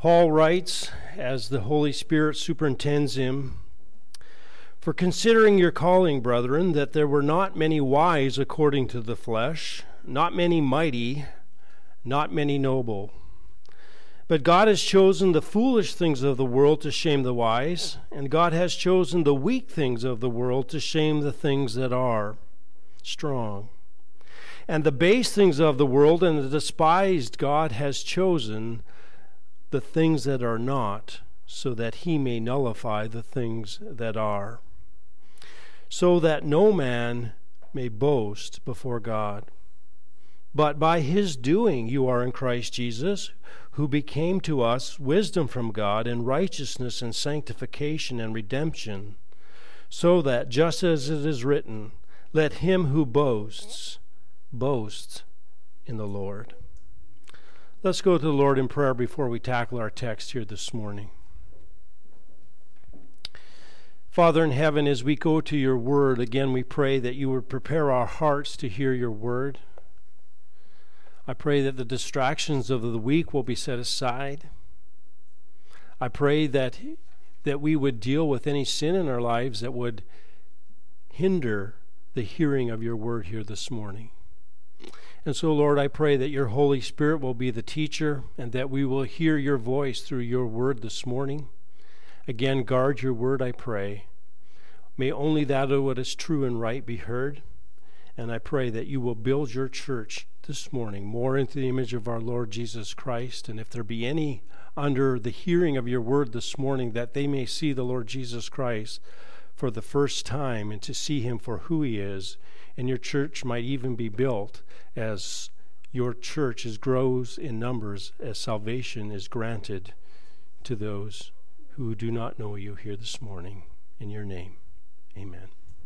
Paul writes, as the Holy Spirit superintends him, "For considering your calling, brethren, that there were not many wise according to the flesh, not many mighty, not many noble. But God has chosen the foolish things of the world to shame the wise, and God has chosen the weak things of the world to shame the things that are strong. And the base things of the world and the despised God has chosen the things that are not, so that he may nullify the things that are, so that no man may boast before God. But by his doing you are in Christ Jesus, who became to us wisdom from God and righteousness and sanctification and redemption, so that, just as it is written, let him who boasts, boast in the Lord." Let's go to the Lord in prayer before we tackle our text here this morning. Father in heaven, as we go to your word, again we pray that you would prepare our hearts to hear your word. I pray that the distractions of the week will be set aside. I pray that we would deal with any sin in our lives that would hinder the hearing of your word here this morning. And so, Lord, I pray that your Holy Spirit will be the teacher and that we will hear your voice through your word this morning. Again, guard your word, I pray. May only that of what is true and right be heard. And I pray that you will build your church this morning more into the image of our Lord Jesus Christ. And if there be any under the hearing of your word this morning, that they may see the Lord Jesus Christ for the first time and to see him for who he is. And your church might even be built as your church grows in numbers, as salvation is granted to those who do not know you here this morning. In your name, amen.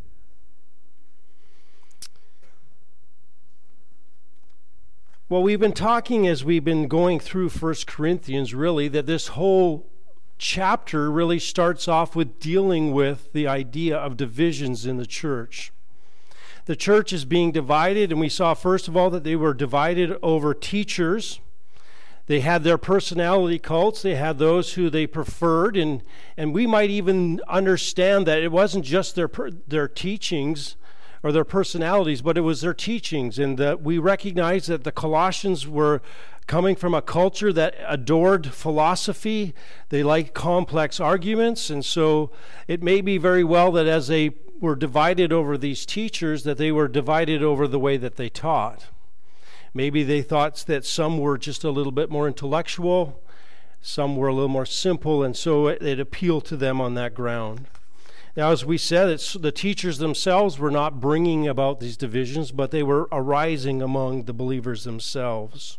Well, we've been talking as we've been going through 1 Corinthians, really, that this whole chapter really starts off with dealing with the idea of divisions in the church. The church is being divided, and we saw, first of all, that they were divided over teachers. They had their personality cults. They had those who they preferred, and we might even understand that it wasn't just their teachings or their personalities, but it was their teachings, and that we recognize that the Colossians were coming from a culture that adored philosophy. They liked complex arguments, and so it may be very well that as they were divided over these teachers, that they were divided over the way that they taught. Maybe they thought that some were just a little bit more intellectual, some were a little more simple, and so it appealed to them on that ground. Now, as we said, the teachers themselves were not bringing about these divisions, but they were arising among the believers themselves.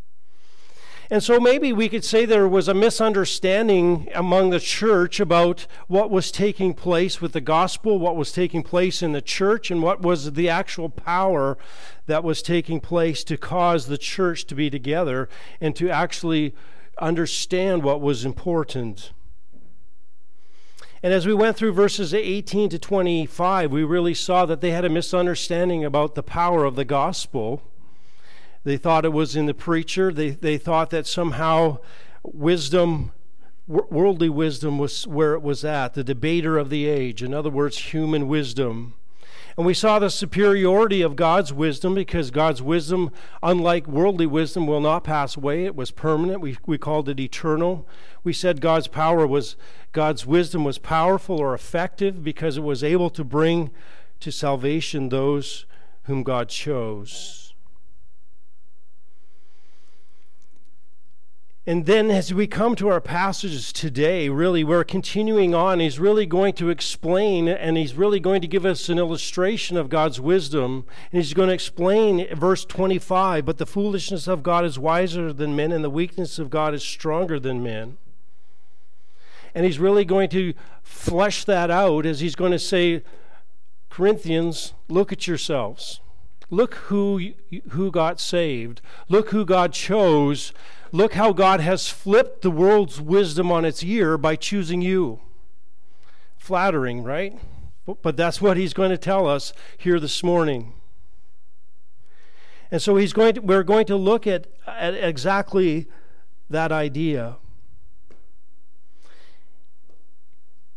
And so maybe we could say there was a misunderstanding among the church about what was taking place with the gospel, what was taking place in the church, and what was the actual power that was taking place to cause the church to be together and to actually understand what was important. And as we went through verses 18 to 25, we really saw that they had a misunderstanding about the power of the gospel. They thought it was in the preacher. They thought that somehow wisdom, worldly wisdom, was where it was at, the debater of the age. In other words, human wisdom. And we saw the superiority of God's wisdom, because God's wisdom, unlike worldly wisdom, will not pass away. It was permanent. We called it eternal. We said God's wisdom was powerful or effective because it was able to bring to salvation those whom God chose. And then as we come to our passages today, really we're continuing on. He's really going to explain, and he's really going to give us an illustration of God's wisdom. And he's going to explain verse 25, "But the foolishness of God is wiser than men, and the weakness of God is stronger than men." And he's really going to flesh that out as he's going to say, Corinthians, look at yourselves. Look who got saved. Look who God chose. Look how God has flipped the world's wisdom on its ear by choosing you. Flattering, right? But that's what he's going to tell us here this morning. And so we're going to look at exactly that idea.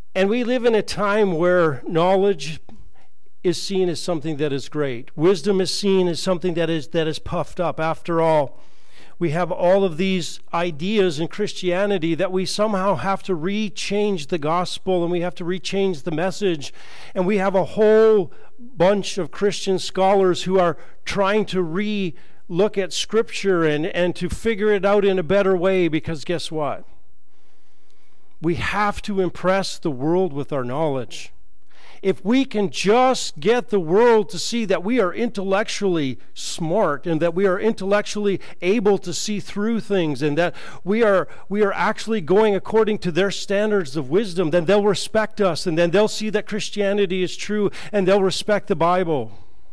And we live in a time where knowledge is seen as something that is great. Wisdom is seen as something that is puffed up. After all, we have all of these ideas in Christianity that we somehow have to rechange the gospel, and we have to rechange the message. And we have a whole bunch of Christian scholars who are trying to re-look at Scripture and to figure it out in a better way, because guess what? We have to impress the world with our knowledge. If we can just get the world to see that we are intellectually smart and that we are intellectually able to see through things and that we are actually going according to their standards of wisdom, then they'll respect us, and then they'll see that Christianity is true, and they'll respect the Bible.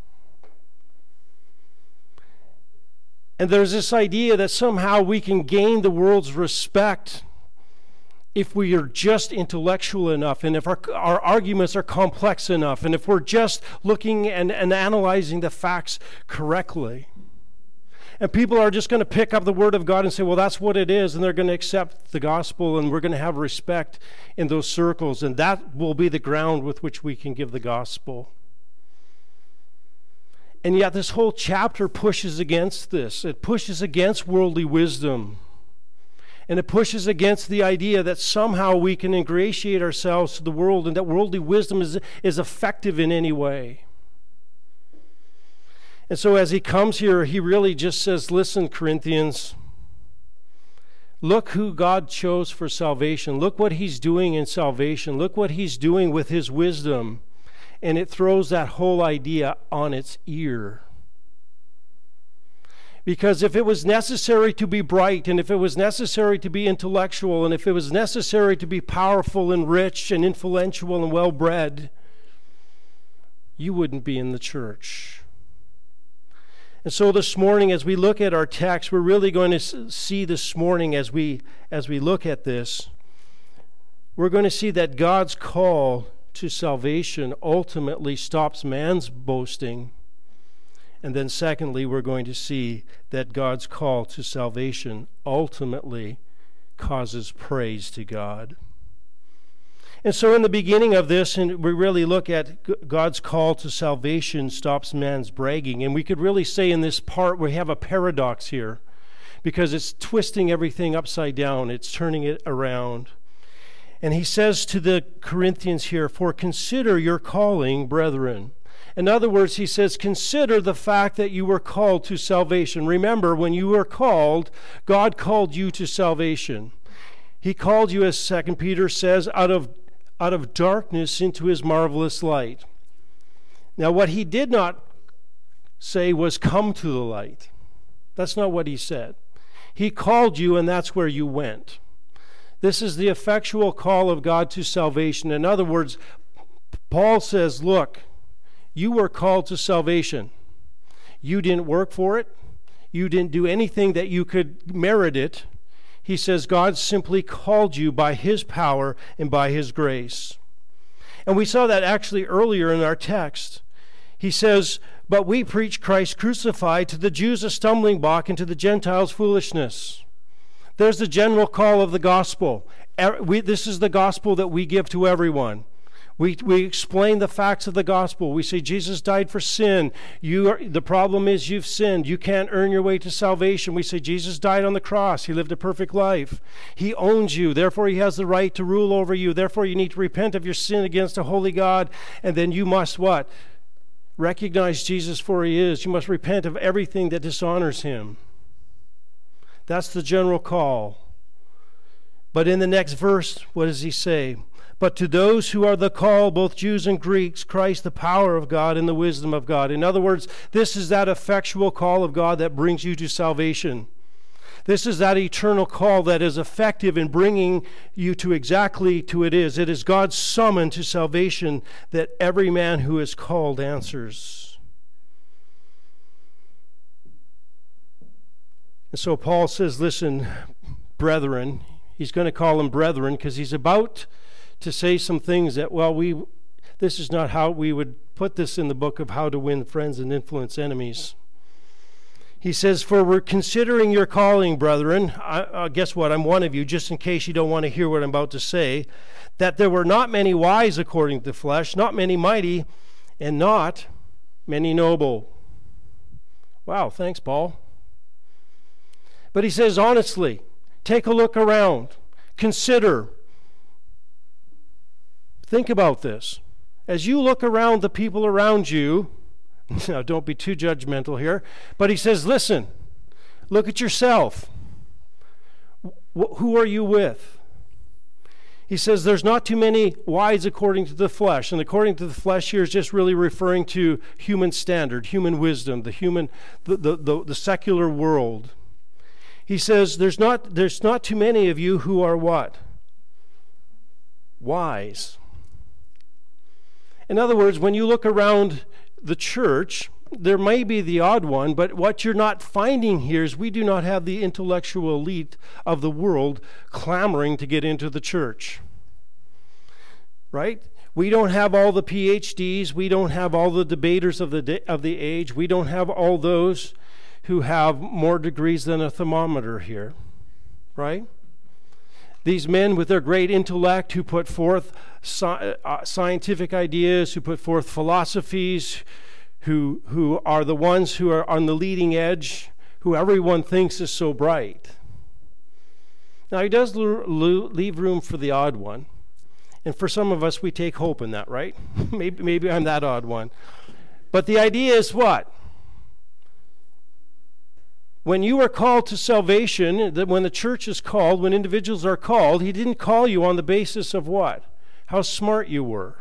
And there's this idea that somehow we can gain the world's respect if we are just intellectual enough, and if our arguments are complex enough, and if we're just looking and analyzing the facts correctly. And people are just going to pick up the Word of God and say, well, that's what it is, and they're going to accept the gospel, and we're going to have respect in those circles, and that will be the ground with which we can give the gospel. And yet this whole chapter pushes against this. It pushes against worldly wisdom. And it pushes against the idea that somehow we can ingratiate ourselves to the world and that worldly wisdom is effective in any way. And so as he comes here, he really just says, listen, Corinthians, look who God chose for salvation. Look what he's doing in salvation. Look what he's doing with his wisdom. And it throws that whole idea on its ear. Because if it was necessary to be bright, and if it was necessary to be intellectual, and if it was necessary to be powerful and rich and influential and well-bred, you wouldn't be in the church. And so this morning, as we look at our text, we're really going to see this morning as we look at this, we're going to see that God's call to salvation ultimately stops man's boasting. And then secondly, we're going to see that God's call to salvation ultimately causes praise to God. And so in the beginning of this, and we really look at God's call to salvation stops man's bragging. And we could really say in this part we have a paradox here, because it's twisting everything upside down. It's turning it around. And he says to the Corinthians here, "For consider your calling, brethren." In other words, he says, consider the fact that you were called to salvation. Remember, when you were called, God called you to salvation. He called you, as 2 Peter says, out of darkness into his marvelous light. Now, what he did not say was come to the light. That's not what he said. He called you, and that's where you went. This is the effectual call of God to salvation. In other words, Paul says, look, you were called to salvation. You didn't work for it. You didn't do anything that you could merit it. He says God simply called you by his power and by his grace. And we saw that actually earlier in our text. He says, but we preach Christ crucified, to the Jews a stumbling block and to the Gentiles foolishness. There's the general call of the gospel. This is the gospel that we give to everyone. We explain the facts of the gospel. We say Jesus died for sin. The problem is you've sinned. You can't earn your way to salvation. We say Jesus died on the cross. He lived a perfect life. He owns you. Therefore, he has the right to rule over you. Therefore, you need to repent of your sin against a holy God. And then you must what? Recognize Jesus for he is. You must repent of everything that dishonors him. That's the general call. But in the next verse, what does he say? But to those who are the called, both Jews and Greeks, Christ the power of God and the wisdom of God. In other words, this is that effectual call of God that brings you to salvation. This is that eternal call that is effective in bringing you to exactly to it is. It is God's summon to salvation that every man who is called answers. And so Paul says, listen, brethren. He's going to call them brethren because he's about to say some things that, this is not how we would put this in the book of how to win friends and influence enemies. He says, "For we're considering your calling, brethren." Guess what? I'm one of you, just in case you don't want to hear what I'm about to say. "That there were not many wise according to the flesh, not many mighty, and not many noble." Wow, thanks, Paul. But he says, honestly, take a look around. Consider. Think about this. As you look around the people around you, now don't be too judgmental here, but he says, listen, look at yourself. Who are you with? He says there's not too many wise according to the flesh. And according to the flesh here is just really referring to human standard, human wisdom, the secular world. He says there's not too many of you who are what? Wise. In other words, when you look around the church, there may be the odd one, but what you're not finding here is we do not have the intellectual elite of the world clamoring to get into the church. Right? We don't have all the PhDs. We don't have all the debaters of the age. We don't have all those who have more degrees than a thermometer here. Right? These men with their great intellect who put forth scientific ideas, who put forth philosophies, who are the ones who are on the leading edge, who everyone thinks is so bright. Now, he does leave room for the odd one. And for some of us, we take hope in that, right? Maybe I'm that odd one. But the idea is what? When you are called to salvation, that when the church is called, when individuals are called, he didn't call you on the basis of what? How smart you were.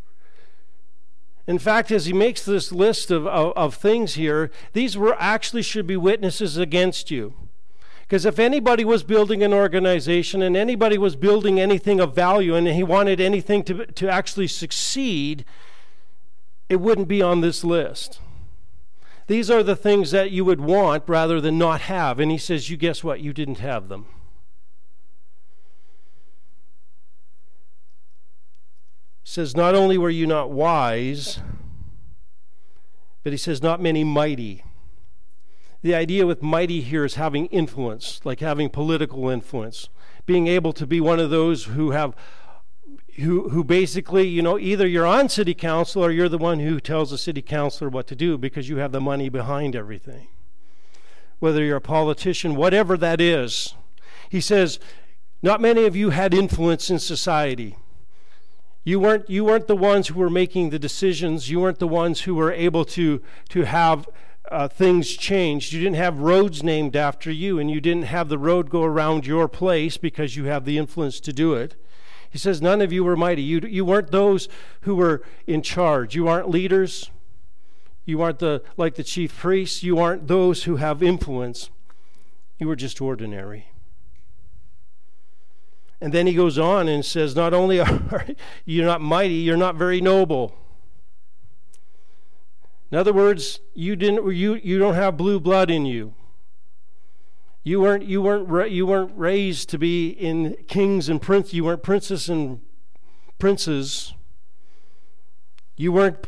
In fact, as he makes this list of things here, these actually should be witnesses against you. Because if anybody was building an organization and anybody was building anything of value and he wanted anything to actually succeed, it wouldn't be on this list. These are the things that you would want rather than not have. And he says, you guess what? You didn't have them. He says, not only were you not wise, but he says, not many mighty. The idea with mighty here is having influence, like having political influence. Being able to be one of those who basically, either you're on city council or you're the one who tells the city councilor what to do because you have the money behind everything. Whether you're a politician, whatever that is. He says, not many of you had influence in society. You weren't the ones who were making the decisions. You weren't the ones who were able to have things changed. You didn't have roads named after you, and you didn't have the road go around your place because you have the influence to do it. He says none of you were mighty. You weren't those who were in charge. You aren't leaders. You aren't like the chief priests. You aren't those who have influence. You were just ordinary. And then he goes on and says, not only are you not mighty, you're not very noble. In other words, you don't have blue blood in you. You weren't raised to be in kings and princes. You weren't princes and princes. You weren't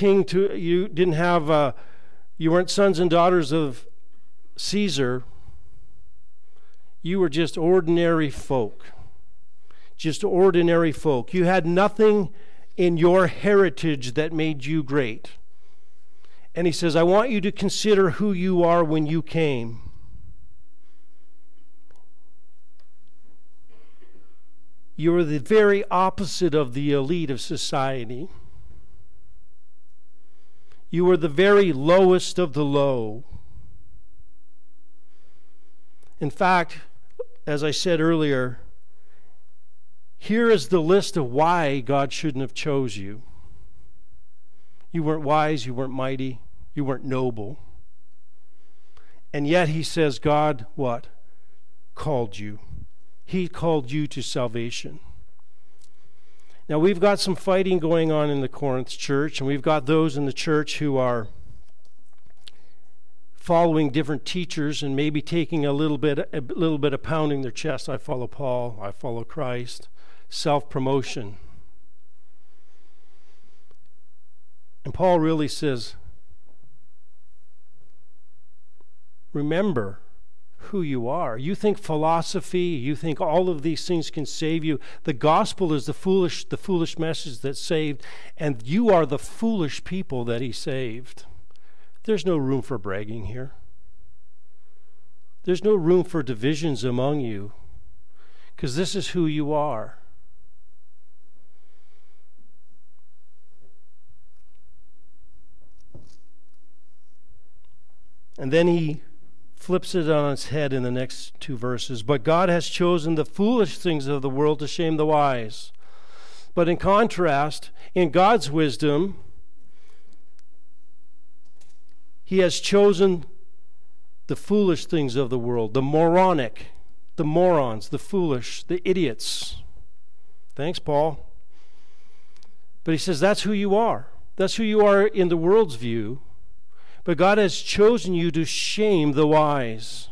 you weren't sons and daughters of Caesar. You were just ordinary folk. Just ordinary folk. You had nothing in your heritage that made you great. And he says, I want you to consider who you are when you came. You are the very opposite of the elite of society. You are the very lowest of the low. In fact, as I said earlier, here is the list of why God shouldn't have chose you. You weren't wise, you weren't mighty, you weren't noble. And yet he says God, what? Called you. He called you to salvation. Now we've got some fighting going on in the Corinth church, and we've got those in the church who are following different teachers and maybe taking a little bit of pounding their chest. I follow Paul, I follow Christ. Self-promotion. And Paul really says, remember who you are. You think philosophy, you think all of these things can save you. The gospel is the foolish message that saved, and you are the foolish people that he saved. There's no room for bragging here. There's no room for divisions among you, because this is who you are. And then he flips it on its head in the next two verses. But God has chosen the foolish things of the world to shame the wise. But in contrast, in God's wisdom, he has chosen the foolish things of the world, the moronic, the morons, the foolish, the idiots. Thanks, Paul. But he says that's who you are. That's who you are in the world's view. But God has chosen you to shame the wise.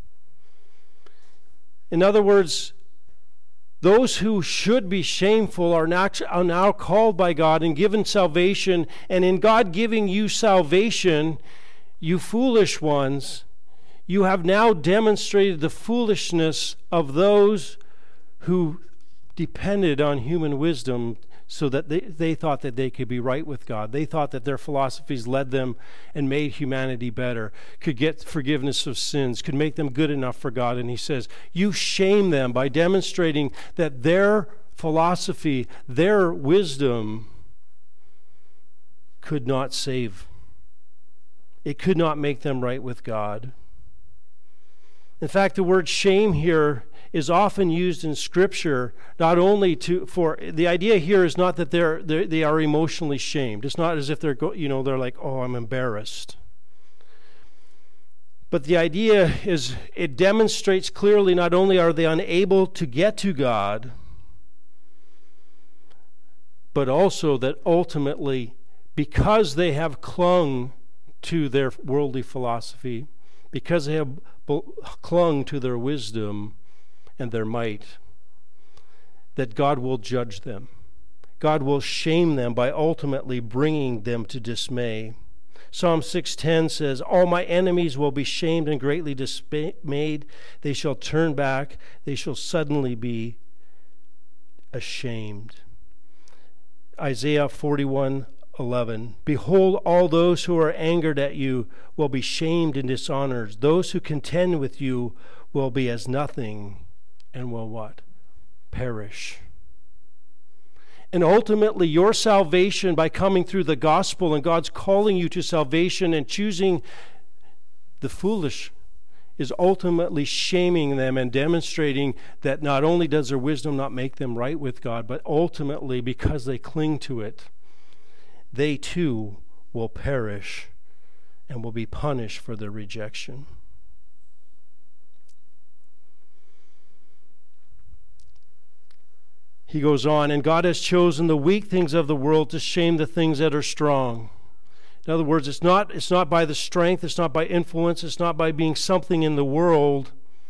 In other words, those who should be shameful are now called by God and given salvation. And in God giving you salvation, you foolish ones, you have now demonstrated the foolishness of those who depended on human wisdom so that they thought that they could be right with God. They thought that their philosophies led them and made humanity better, could get forgiveness of sins, could make them good enough for God. And he says, you shame them by demonstrating that their philosophy, their wisdom could not save. It could not make them right with God. In fact, the word shame here is often used in Scripture not only for the idea here is not that they are emotionally shamed. It's not as if they're like, oh, I'm embarrassed. But the idea is it demonstrates clearly not only are they unable to get to God, but also that ultimately, because they have clung to their worldly philosophy, because they have clung to their wisdom and their might, that God will judge them. God will shame them by ultimately bringing them to dismay. Psalm 6:10 says, all my enemies will be shamed and greatly dismayed. They shall turn back. They shall suddenly be ashamed. Isaiah 41:11, behold, all those who are angered at you will be shamed and dishonored. Those who contend with you will be as nothing and will what? Perish. And ultimately, your salvation by coming through the gospel and God's calling you to salvation and choosing the foolish is ultimately shaming them and demonstrating that not only does their wisdom not make them right with God, but ultimately, because they cling to it, they too will perish and will be punished for their rejection. He goes on, and God has chosen the weak things of the world to shame the things that are strong. In other words, it's not by the strength, it's not by influence, it's not by being something in the world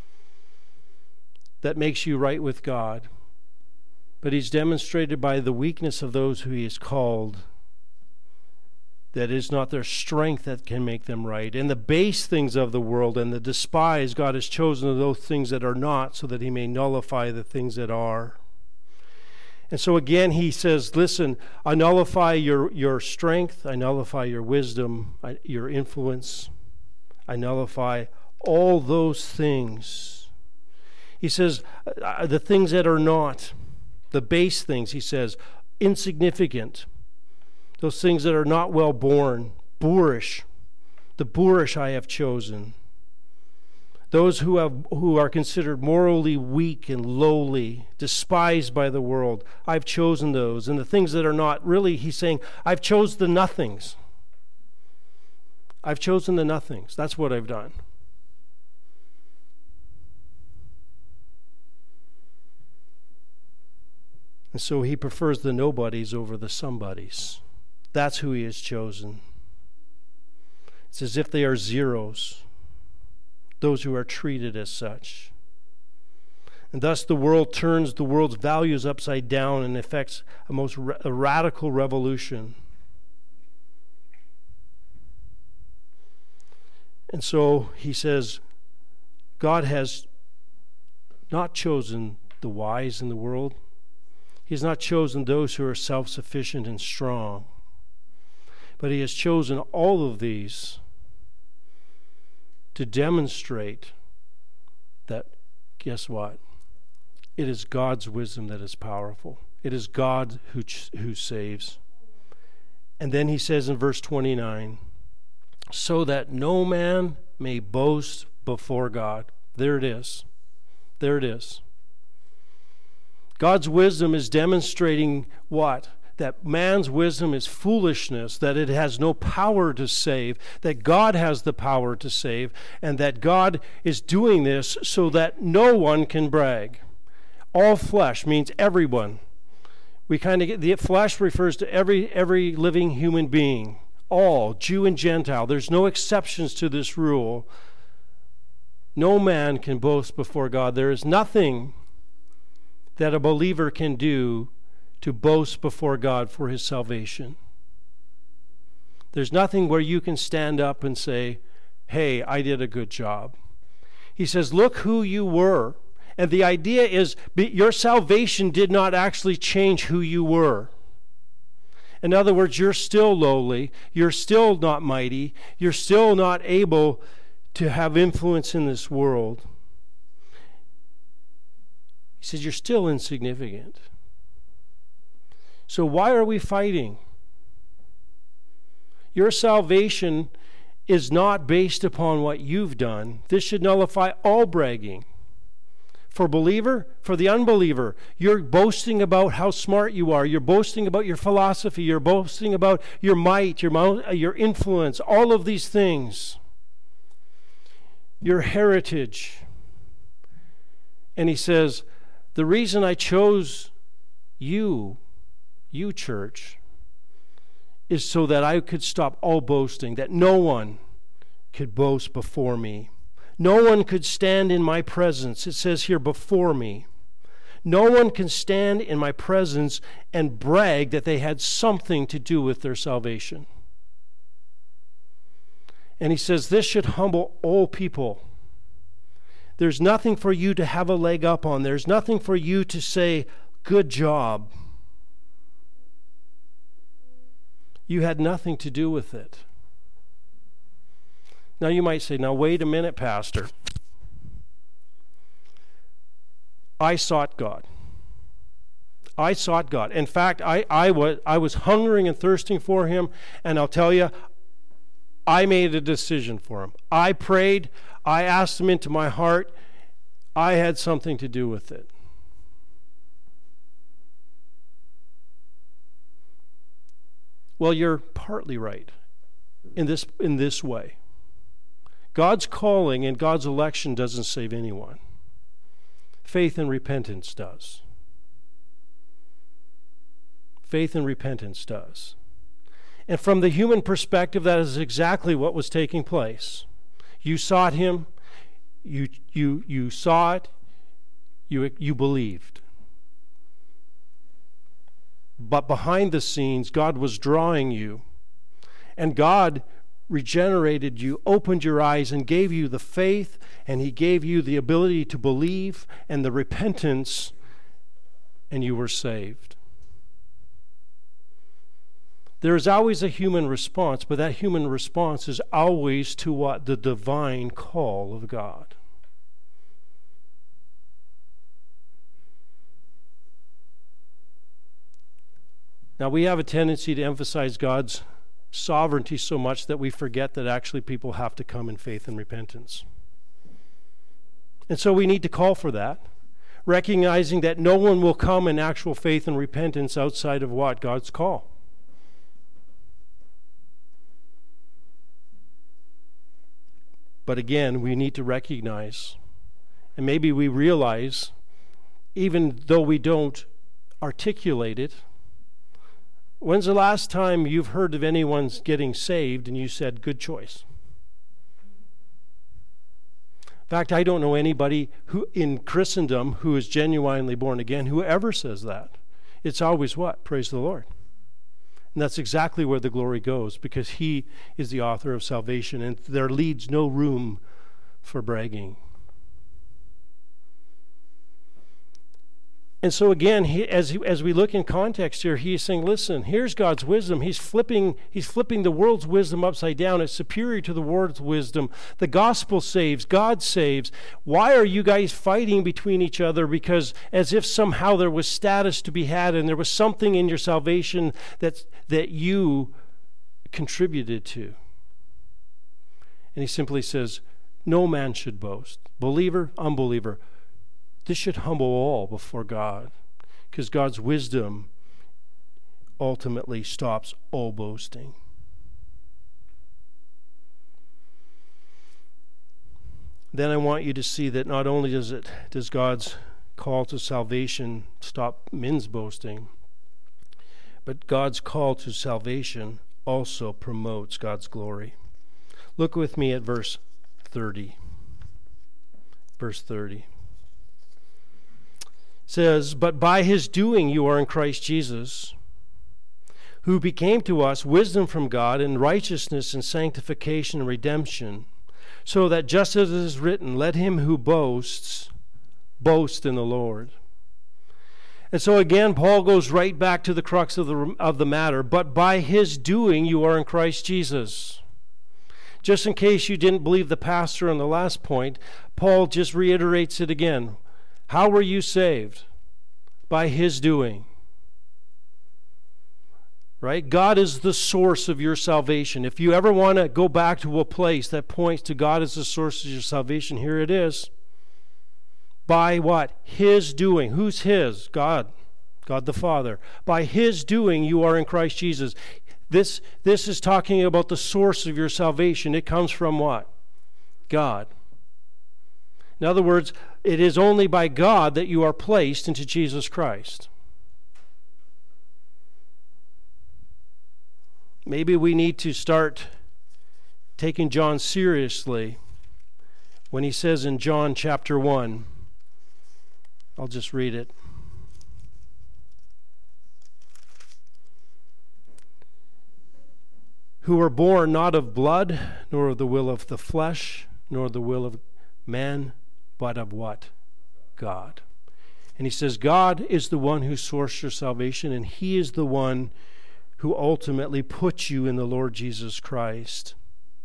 that makes you right with God. But he's demonstrated by the weakness of those who he has called, that it is not their strength that can make them right. And the base things of the world and the despised, God has chosen those things that are not, so that he may nullify the things that are. And so again, he says, listen, I nullify your strength, I nullify your wisdom, your influence, I nullify all those things. He says, the things that are not, the base things, he says, insignificant, those things that are not well born, boorish, the boorish I have chosen. Those who are considered morally weak and lowly, despised by the world, I've chosen those. And the things that are not, really, he's saying, I've chosen the nothings. I've chosen the nothings. That's what I've done. And so he prefers the nobodies over the somebodies. That's who he has chosen. It's as if they are zeros, those who are treated as such. And thus the world turns the world's values upside down and effects a radical revolution. And so he says, God has not chosen the wise in the world. He has not chosen those who are self-sufficient and strong. But he has chosen all of these to demonstrate that, guess what? It is God's wisdom that is powerful. It is God who saves. And then he says in verse 29, so that no man may boast before God. There it is. There it is. God's wisdom is demonstrating what? That man's wisdom is foolishness, that it has no power to save, that God has the power to save, and that God is doing this so that no one can brag. All flesh means everyone. We kind of get, the flesh refers to every living human being. All, Jew and Gentile. There's no exceptions to this rule. No man can boast before God. There is nothing that a believer can do to boast before God for his salvation. There's nothing where you can stand up and say, hey, I did a good job. He says, look who you were. And the idea is your salvation did not actually change who you were. In other words, you're still lowly. You're still not mighty. You're still not able to have influence in this world. He says, you're still insignificant. So why are we fighting? Your salvation is not based upon what you've done. This should nullify all bragging. For believer, for the unbeliever, you're boasting about how smart you are. You're boasting about your philosophy. You're boasting about your might, your influence, all of these things. Your heritage. And he says, the reason I chose you church, is so that I could stop all boasting, that no one could boast before me. No one could stand in my presence. It says here, before me. No one can stand in my presence and brag that they had something to do with their salvation. And he says, this should humble all people. There's nothing for you to have a leg up on. There's nothing for you to say, good job. You had nothing to do with it. Now you might say, now wait a minute, Pastor. I sought God. I sought God. In fact, I was hungering and thirsting for him, and I'll tell you, I made a decision for him. I prayed. I asked him into my heart. I had something to do with it. Well, you're partly right in this way. God's calling and God's election doesn't save anyone. Faith and repentance does. Faith and repentance does. And from the human perspective, that is exactly what was taking place. You sought him, you saw it, you believed. But behind the scenes, God was drawing you. And God regenerated you, opened your eyes, and gave you the faith, and he gave you the ability to believe and the repentance, and you were saved. There is always a human response, but that human response is always to what? The divine call of God. Now, we have a tendency to emphasize God's sovereignty so much that we forget that actually people have to come in faith and repentance. And so we need to call for that, recognizing that no one will come in actual faith and repentance outside of what? God's call. But again, we need to recognize, and maybe we realize, even though we don't articulate it, when's the last time you've heard of anyone getting saved and you said, good choice? In fact, I don't know anybody who in Christendom who is genuinely born again who ever says that. It's always what? Praise the Lord. And that's exactly where the glory goes, because he is the author of salvation, and there leaves no room for bragging. And so again, as we look in context here, he is saying, listen, here's God's wisdom. He's flipping the world's wisdom upside down. It's superior to the world's wisdom. The gospel saves. God saves. Why are you guys fighting between each other? Because as if somehow there was status to be had and there was something in your salvation that you contributed to. And he simply says, no man should boast. Believer, unbeliever. This should humble all before God, because God's wisdom ultimately stops all boasting. Then I want you to see that not only does God's call to salvation stop men's boasting, but God's call to salvation also promotes God's glory. Look with me at verse 30. Verse 30. Says, but by his doing you are in Christ Jesus, who became to us wisdom from God and righteousness and sanctification and redemption, so that just as it is written, let him who boasts boast in the Lord. And so again, Paul goes right back to the crux of the matter. But by his doing you are in Christ Jesus. Just in case you didn't believe the pastor on the last point, Paul just reiterates it again. How were you saved? By his doing. Right? God is the source of your salvation. If you ever want to go back to a place that points to God as the source of your salvation, here it is. By what? His doing. Who's his? God. God the Father. By his doing you are in Christ Jesus. This is talking about the source of your salvation. It comes from what? God. In other words, it is only by God that you are placed into Jesus Christ. Maybe we need to start taking John seriously when he says in John chapter 1, I'll just read it. Who were born not of blood, nor of the will of the flesh, nor the will of man, but of what? God. And he says God is the one who sourced your salvation, and he is the one who ultimately puts you in the Lord Jesus Christ.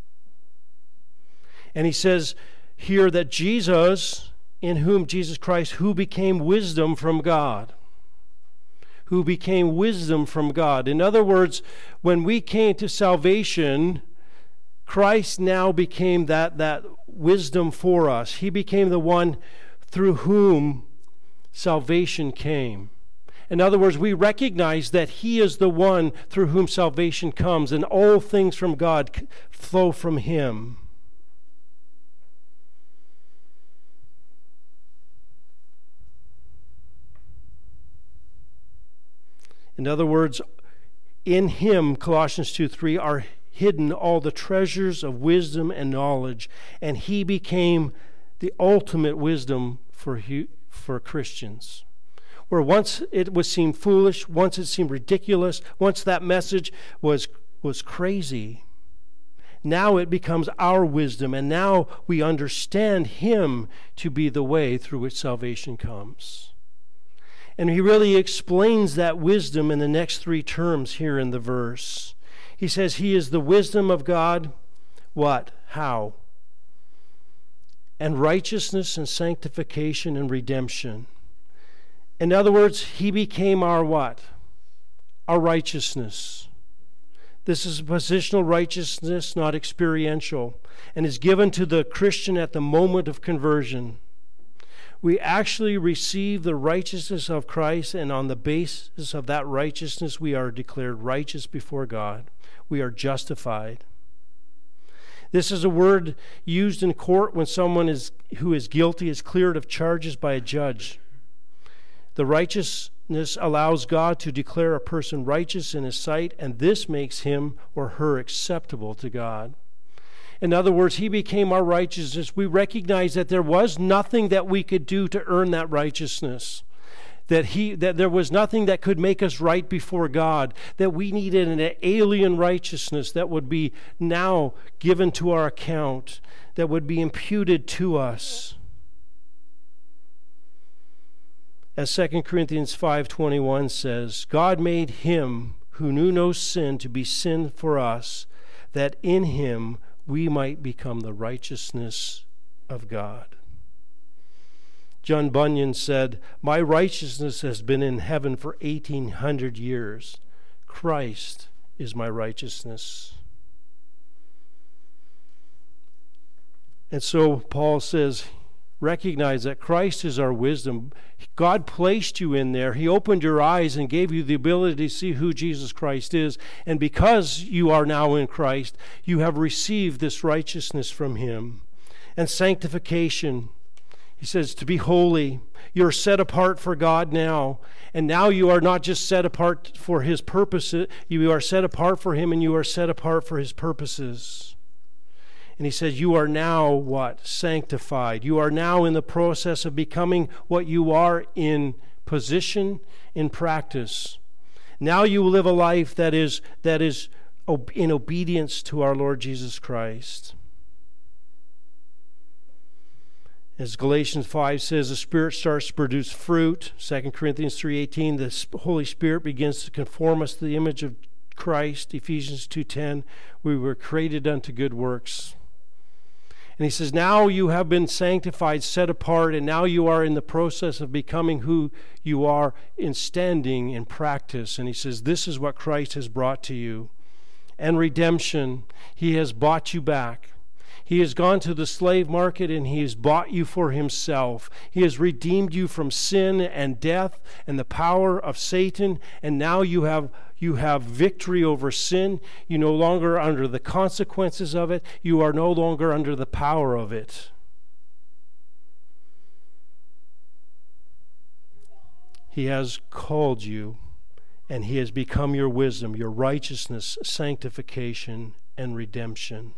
And he says here that Jesus, in whom Jesus Christ, who became wisdom from God. Who became wisdom from God. In other words, when we came to salvation, Christ now became that wisdom for us. He became the one through whom salvation came. In other words, we recognize that he is the one through whom salvation comes, and all things from God flow from him. In other words, in him, Colossians 2:3, are hidden all the treasures of wisdom and knowledge, and he became the ultimate wisdom for Christians. Where once it seemed foolish, once it seemed ridiculous, once that message was crazy, now it becomes our wisdom, and now we understand him to be the way through which salvation comes. And he really explains that wisdom in the next three terms here in the verse. He says he is the wisdom of God. What? How? And righteousness and sanctification and redemption. In other words, he became our what? Our righteousness. This is positional righteousness, not experiential, and is given to the Christian at the moment of conversion. We actually receive the righteousness of Christ, and on the basis of that righteousness, we are declared righteous before God. We are justified. This is a word used in court when someone who is guilty is cleared of charges by a judge. The righteousness allows God to declare a person righteous in his sight, and this makes him or her acceptable to God. In other words, he became our righteousness. We recognize that there was nothing that we could do to earn that righteousness. that there was nothing that could make us right before God, that we needed an alien righteousness that would be now given to our account, that would be imputed to us. As 2 Corinthians 5:21 says, God made him who knew no sin to be sin for us, that in him we might become the righteousness of God. John Bunyan said, my righteousness has been in heaven for 1,800 years. Christ is my righteousness. And so Paul says, recognize that Christ is our wisdom. God placed you in there. He opened your eyes and gave you the ability to see who Jesus Christ is. And because you are now in Christ, you have received this righteousness from him. And sanctification, he says, to be holy. You're set apart for God now. And now you are not just set apart for his purposes. You are set apart for him, and you are set apart for his purposes. And he says, you are now what? Sanctified. You are now in the process of becoming what you are in position, in practice. Now you will live a life that is in obedience to our Lord Jesus Christ. As Galatians 5 says, the Spirit starts to produce fruit. 2 Corinthians 3:18, the Holy Spirit begins to conform us to the image of Christ. Ephesians 2:10, we were created unto good works. And he says, now you have been sanctified, set apart, and now you are in the process of becoming who you are in standing in practice. And he says, this is what Christ has brought to you. And redemption, he has bought you back. He has gone to the slave market and he has bought you for himself. He has redeemed you from sin and death and the power of Satan. And now you have victory over sin. You're no longer under the consequences of it. You are no longer under the power of it. He has called you, and he has become your wisdom, your righteousness, sanctification, and redemption.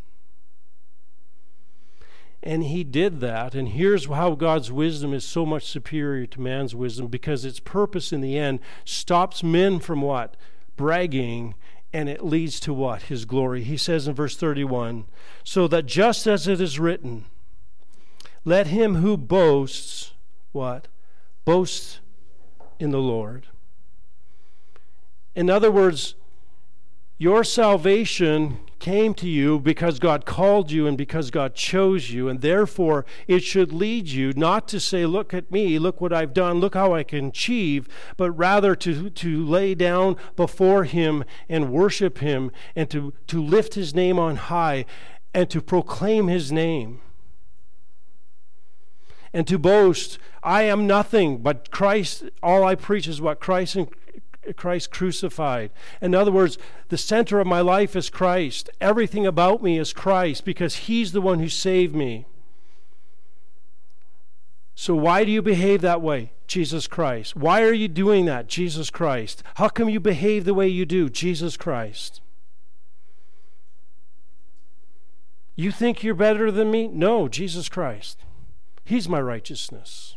And he did that, and here's how God's wisdom is so much superior to man's wisdom, because its purpose in the end stops men from what? Bragging, and it leads to what? His glory. He says in verse 31, so that just as it is written, let him who boasts, what? Boast in the Lord. In other words, your salvation came to you because God called you and because God chose you, and therefore it should lead you not to say, look at me, look what I've done, look how I can achieve, but rather to lay down before him and worship him, and to lift his name on high and to proclaim his name. And to boast, I am nothing but Christ. All I preach is what Christ crucified. In other words, the center of my life is Christ. Everything about me is Christ, because he's the one who saved me. So why do you behave that way? Jesus Christ. Why are you doing that? Jesus Christ. How come you behave the way you do? Jesus Christ. You think you're better than me? No, Jesus Christ. He's my righteousness.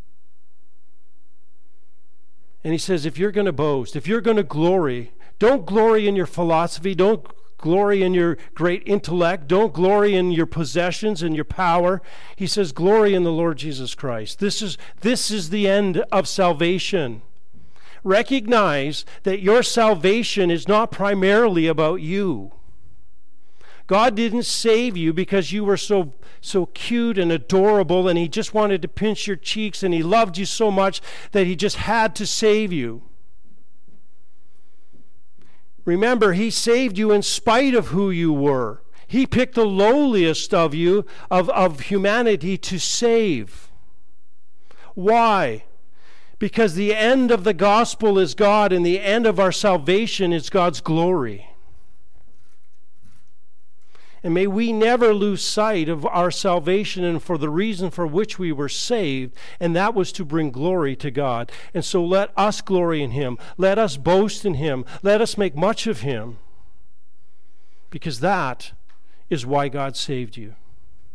And he says, if you're going to boast, if you're going to glory, don't glory in your philosophy, don't glory in your great intellect, don't glory in your possessions and your power. He says, glory in the Lord Jesus Christ. This is the end of salvation. Recognize that your salvation is not primarily about you. God didn't save you because you were so cute and adorable, and he just wanted to pinch your cheeks, and he loved you so much that he just had to save you. Remember, he saved you in spite of who you were. He picked the lowliest of you, of humanity, to save. Why? Because the end of the gospel is God, and the end of our salvation is God's glory. And may we never lose sight of our salvation and for the reason for which we were saved, and that was to bring glory to God. And so let us glory in him. Let us boast in him. Let us make much of him, because that is why God saved you.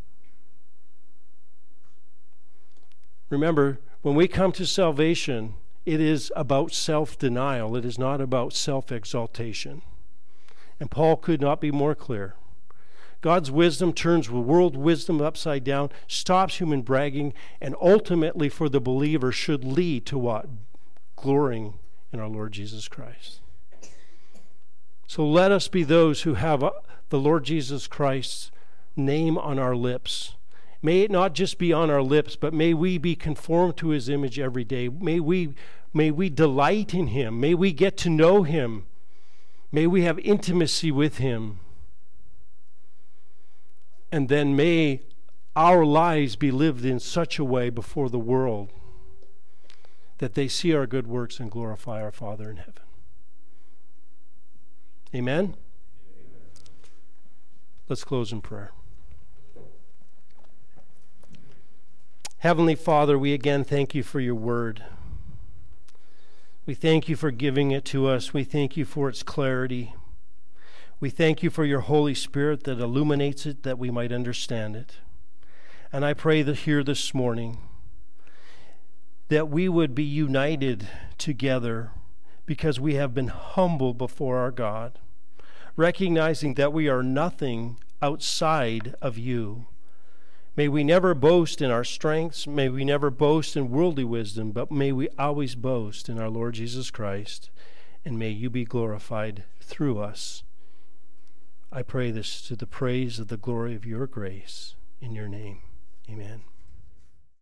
Remember, when we come to salvation, it is about self-denial. It is not about self-exaltation. And Paul could not be more clear. God's wisdom turns world wisdom upside down, stops human bragging, and ultimately for the believer should lead to what? Glorying in our Lord Jesus Christ. So let us be those who have the Lord Jesus Christ's name on our lips. May it not just be on our lips, but may we be conformed to his image every day. May we delight in him. May we get to know him. May we have intimacy with him. And then may our lives be lived in such a way before the world that they see our good works and glorify our Father in heaven. Amen? Let's close in prayer. Heavenly Father, we again thank you for your word. We thank you for giving it to us. We thank you for its clarity. We thank you for your Holy Spirit that illuminates it, that we might understand it. And I pray that here this morning that we would be united together because we have been humble before our God, recognizing that we are nothing outside of you. May we never boast in our strengths. May we never boast in worldly wisdom, but may we always boast in our Lord Jesus Christ, and may you be glorified through us. I pray this to the praise of the glory of your grace. In your name, amen.